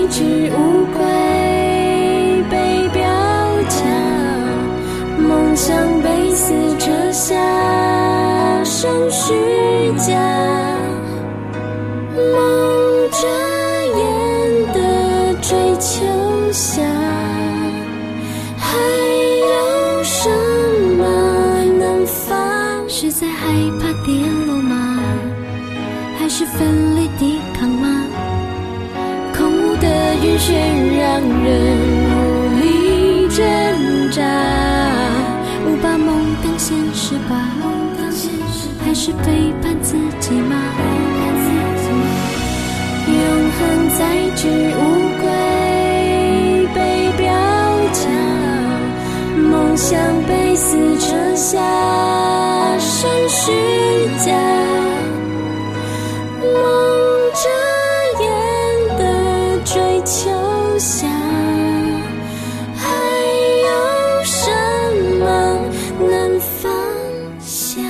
之无归，被表价，梦想被撕扯下，剩虚假，蒙着眼的追求下，还有什么能放？是在害怕跌落吗？还是奋力抵抗吗？空无的晕眩让人无力挣扎，误把梦当现实吧？还是背叛自己吗？永恒在之无归，被表价，梦想被撕扯下，剩虚假，蒙着眼的追求下，还有什么能放下？